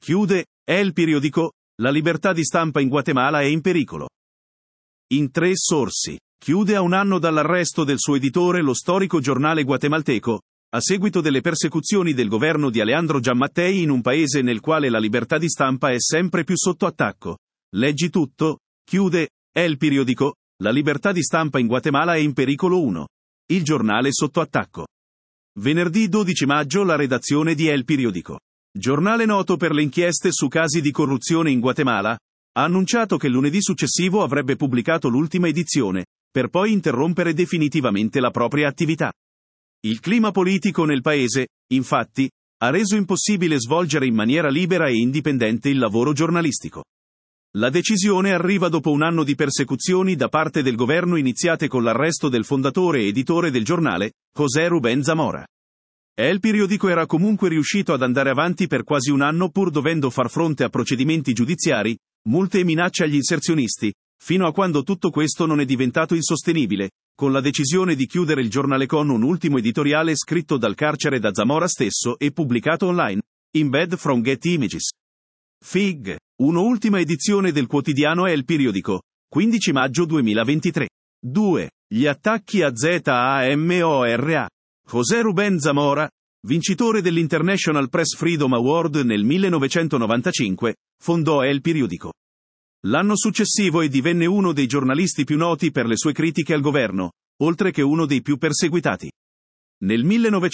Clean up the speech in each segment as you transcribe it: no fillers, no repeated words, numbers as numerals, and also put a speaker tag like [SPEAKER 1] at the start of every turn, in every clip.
[SPEAKER 1] Chiude, El Periódico, la libertà di stampa in Guatemala è in pericolo. In 3 sorsi. Chiude a 1 anno dall'arresto del suo editore lo storico giornale guatemalteco, a seguito delle persecuzioni del governo di Alejandro Giammattei in un paese nel quale la libertà di stampa è sempre più sotto attacco. Leggi tutto, chiude, El Periódico, la libertà di stampa in Guatemala è in pericolo 1. Il giornale sotto attacco. Venerdì 12 maggio la redazione di El Periódico, giornale noto per le inchieste su casi di corruzione in Guatemala, ha annunciato che lunedì successivo avrebbe pubblicato l'ultima edizione, per poi interrompere definitivamente la propria attività. Il clima politico nel paese, infatti, ha reso impossibile svolgere in maniera libera e indipendente il lavoro giornalistico. La decisione arriva dopo 1 anno di persecuzioni da parte del governo iniziate con l'arresto del fondatore e editore del giornale, José Rubén Zamora. El Periódico era comunque riuscito ad andare avanti per quasi 1 anno pur dovendo far fronte a procedimenti giudiziari, multe e minacce agli inserzionisti, fino a quando tutto questo non è diventato insostenibile, con la decisione di chiudere il giornale con un ultimo editoriale scritto dal carcere da Zamora stesso e pubblicato online, Embed from Getty Images. Fig. Ultima edizione del quotidiano El Periódico, 15 maggio 2023. 2. Gli attacchi a Zamora. José Rubén Zamora, vincitore dell'International Press Freedom Award nel 1995, fondò El Periódico. L'anno successivo e divenne uno dei giornalisti più noti per le sue critiche al governo, oltre che uno dei più perseguitati. Nel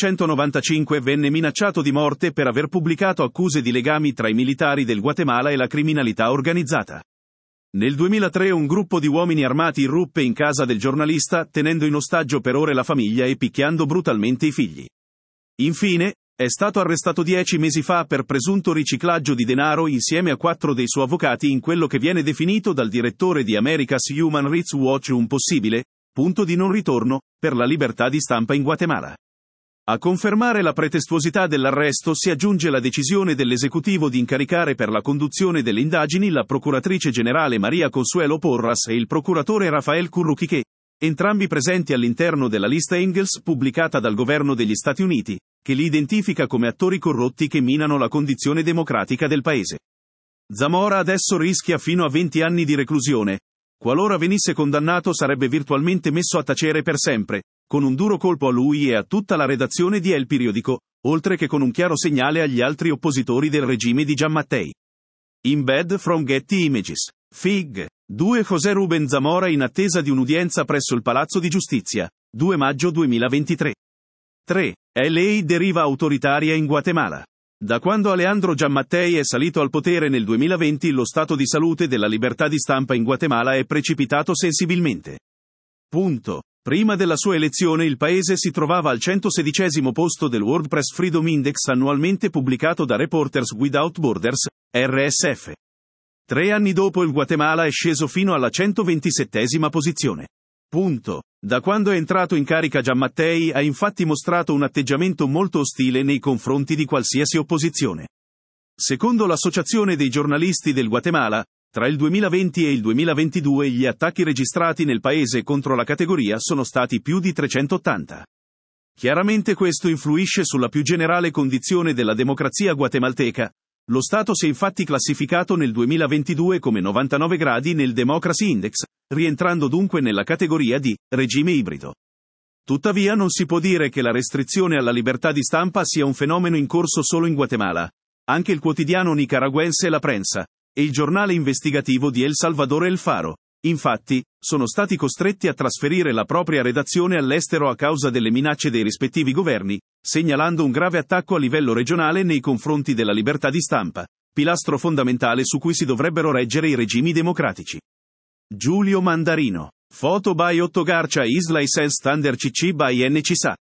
[SPEAKER 1] 1995 venne minacciato di morte per aver pubblicato accuse di legami tra i militari del Guatemala e la criminalità organizzata. Nel 2003 un gruppo di uomini armati irruppe in casa del giornalista, tenendo in ostaggio per ore la famiglia e picchiando brutalmente i figli. Infine, è stato arrestato 10 mesi fa per presunto riciclaggio di denaro insieme a 4 dei suoi avvocati in quello che viene definito dal direttore di America's Human Rights Watch un possibile punto di non ritorno per la libertà di stampa in Guatemala. A confermare la pretestuosità dell'arresto si aggiunge la decisione dell'esecutivo di incaricare per la conduzione delle indagini la procuratrice generale Maria Consuelo Porras e il procuratore Rafael Curruchiche, entrambi presenti all'interno della lista Engels pubblicata dal governo degli Stati Uniti, che li identifica come attori corrotti che minano la condizione democratica del paese. Zamora adesso rischia fino a 20 anni di reclusione. Qualora venisse condannato sarebbe virtualmente messo a tacere per sempre, con un duro colpo a lui e a tutta la redazione di El Periódico, oltre che con un chiaro segnale agli altri oppositori del regime di Giammattei. Embed from Getty Images. Fig. 2 José Rubén Zamora in attesa di un'udienza presso il Palazzo di Giustizia, 2 maggio 2023. 3. LA deriva autoritaria in Guatemala. Da quando Alejandro Giammattei è salito al potere nel 2020 lo stato di salute della libertà di stampa in Guatemala è precipitato sensibilmente. Punto. Prima della sua elezione il paese si trovava al 116° posto del World Press Freedom Index annualmente pubblicato da Reporters Without Borders, RSF. 3 anni dopo il Guatemala è sceso fino alla 127° posizione. Punto. Da quando è entrato in carica Giammattei ha infatti mostrato un atteggiamento molto ostile nei confronti di qualsiasi opposizione. Secondo l'Associazione dei giornalisti del Guatemala, tra il 2020 e il 2022 gli attacchi registrati nel paese contro la categoria sono stati più di 380. Chiaramente questo influisce sulla più generale condizione della democrazia guatemalteca. Lo Stato si è infatti classificato nel 2022 come 99 gradi nel Democracy Index, rientrando dunque nella categoria di regime ibrido. Tuttavia non si può dire che la restrizione alla libertà di stampa sia un fenomeno in corso solo in Guatemala. Anche il quotidiano nicaragüense La Prensa e il giornale investigativo di El Salvador El Faro, infatti, sono stati costretti a trasferire la propria redazione all'estero a causa delle minacce dei rispettivi governi, segnalando un grave attacco a livello regionale nei confronti della libertà di stampa, pilastro fondamentale su cui si dovrebbero reggere i regimi democratici. Giulio Mandarino. Foto by Otto Garcia Isla Isel Standard CC by NCSA.